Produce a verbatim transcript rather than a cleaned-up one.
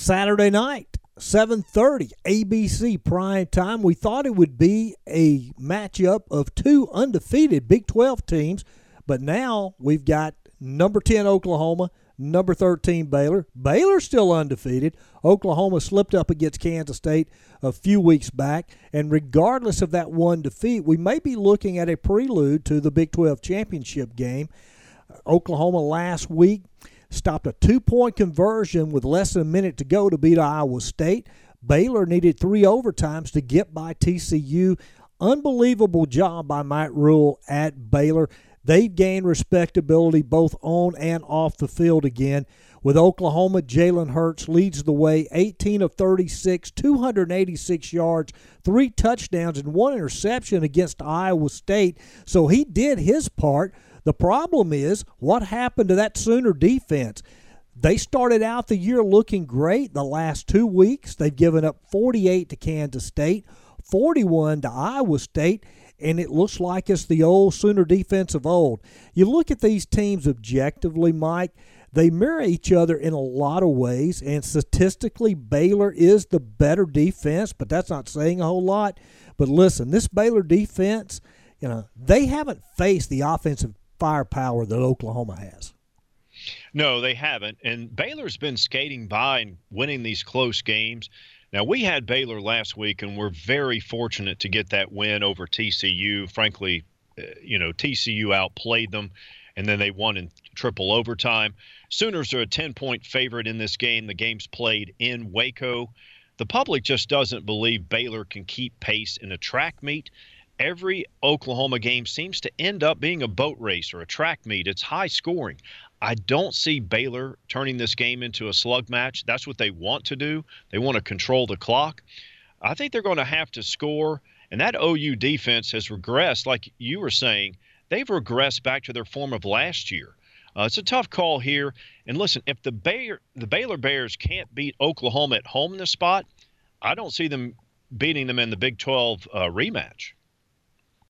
Saturday night, seven thirty, A B C prime time. We thought it would be a matchup of two undefeated Big twelve teams, but now we've got number ten Oklahoma, number thirteen Baylor. Baylor's still undefeated. Oklahoma slipped up against Kansas State a few weeks back, and regardless of that one defeat, we may be looking at a prelude to the Big twelve championship game. Oklahoma last week stopped a two-point conversion with less than a minute to go to beat Iowa State. Baylor needed three overtimes to get by T C U. Unbelievable job by Mike Rule at Baylor. They've gained respectability both on and off the field again. With Oklahoma, Jalen Hurts leads the way, eighteen of thirty-six, two hundred eighty-six yards, three touchdowns, and one interception against Iowa State. So he did his part. The problem is, what happened to that Sooner defense? They started out the year looking great. The last two weeks, they've given up forty-eight to Kansas State, forty-one to Iowa State, and it looks like it's the old Sooner defense of old. You look at these teams objectively, Mike, they mirror each other in a lot of ways, and statistically, Baylor is the better defense, but that's not saying a whole lot. But listen, this Baylor defense, you know, they haven't faced the offensive firepower that Oklahoma has. No, they haven't. And Baylor's been skating by and winning these close games. Now, we had Baylor last week, and we're very fortunate to get that win over T C U. Frankly, uh, you know, T C U outplayed them, and then they won in triple overtime. Sooners are a ten-point favorite in this game. The game's played in Waco. The public just doesn't believe Baylor can keep pace in a track meet. Every Oklahoma game seems to end up being a boat race or a track meet. It's high scoring. I don't see Baylor turning this game into a slug match. That's what they want to do. They want to control the clock. I think they're going to have to score, and that O U defense has regressed. Like you were saying, they've regressed back to their form of last year. Uh, it's a tough call here. And listen, if the Baylor, the Baylor Bears can't beat Oklahoma at home in this spot, I don't see them beating them in the Big twelve uh, rematch.